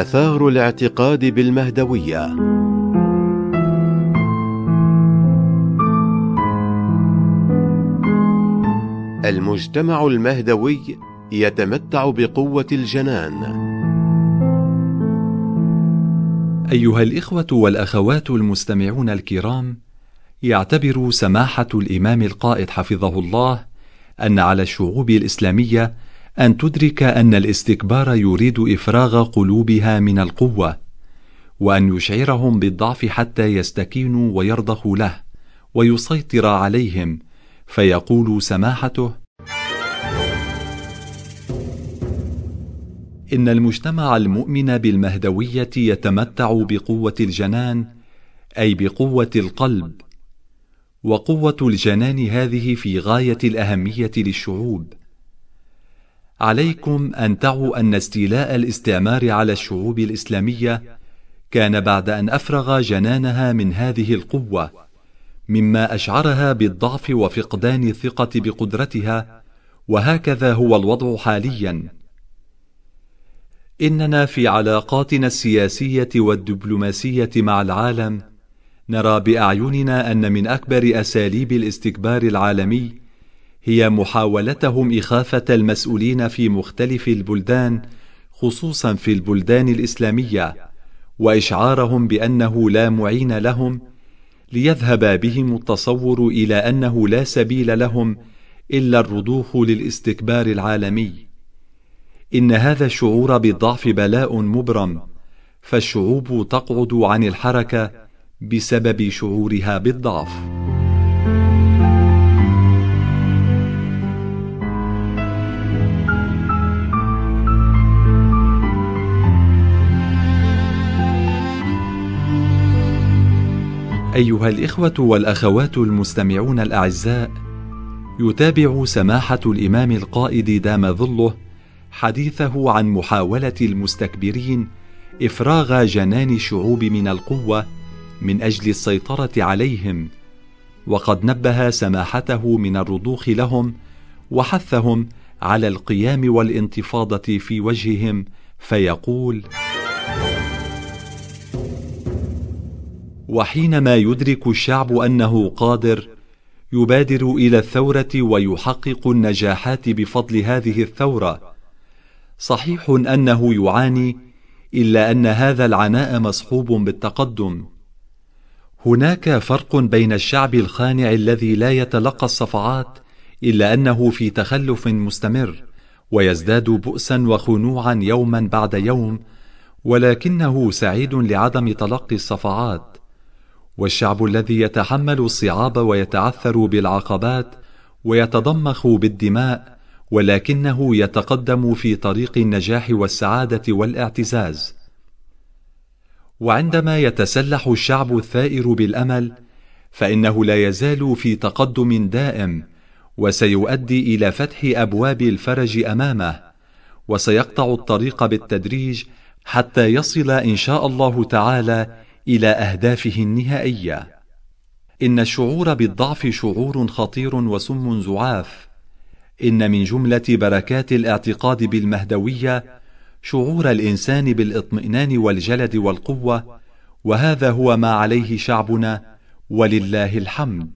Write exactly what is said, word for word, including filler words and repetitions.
آثار الاعتقاد بالمهدوية. المجتمع المهدوي يتمتع بقوة الجنان. أيها الإخوة والأخوات المستمعون الكرام، يعتبر سماحة الإمام القائد حفظه الله أن على الشعوب الإسلامية أن تدرك أن الاستكبار يريد إفراغ قلوبها من القوة، وأن يشعرهم بالضعف حتى يستكينوا ويرضخوا له ويسيطر عليهم، فيقول سماحته: إن المجتمع المؤمن بالمهدوية يتمتع بقوة الجنان، أي بقوة القلب، وقوة الجنان هذه في غاية الأهمية للشعوب. عليكم أن تعوا أن استيلاء الاستعمار على الشعوب الإسلامية كان بعد أن أفرغ جنانها من هذه القوة، مما أشعرها بالضعف وفقدان الثقة بقدرتها، وهكذا هو الوضع حاليا. إننا في علاقاتنا السياسية والدبلوماسية مع العالم نرى بأعيننا أن من أكبر أساليب الاستكبار العالمي هي محاولتهم إخافة المسؤولين في مختلف البلدان، خصوصا في البلدان الإسلامية، وإشعارهم بأنه لا معين لهم، ليذهب بهم التصور إلى أنه لا سبيل لهم إلا الرضوخ للاستكبار العالمي. إن هذا الشعور بالضعف بلاء مبرم، فالشعوب تقعد عن الحركة بسبب شعورها بالضعف. أيها الإخوة والأخوات المستمعون الأعزاء، يتابع سماحة الإمام القائد دام ظله حديثه عن محاولة المستكبرين إفراغ جنان الشعوب من القوة من أجل السيطرة عليهم، وقد نبه سماحته من الرضوخ لهم وحثهم على القيام والانتفاضة في وجههم، فيقول: وحينما يدرك الشعب أنه قادر، يبادر إلى الثورة ويحقق النجاحات بفضل هذه الثورة. صحيح أنه يعاني، إلا أن هذا العناء مصحوب بالتقدم. هناك فرق بين الشعب الخانع الذي لا يتلقى الصفعات إلا أنه في تخلف مستمر ويزداد بؤسا وخنوعا يوما بعد يوم، ولكنه سعيد لعدم تلقي الصفعات، والشعب الذي يتحمل الصعاب ويتعثر بالعقبات ويتضمخ بالدماء، ولكنه يتقدم في طريق النجاح والسعادة والاعتزاز. وعندما يتسلح الشعب الثائر بالأمل، فإنه لا يزال في تقدم دائم، وسيؤدي إلى فتح أبواب الفرج أمامه، وسيقطع الطريق بالتدريج حتى يصل إن شاء الله تعالى إلى أهدافه النهائية. إن الشعور بالضعف شعور خطير وسم زعاف. إن من جملة بركات الاعتقاد بالمهدوية شعور الإنسان بالاطمئنان والجلد والقوة، وهذا هو ما عليه شعبنا، ولله الحمد.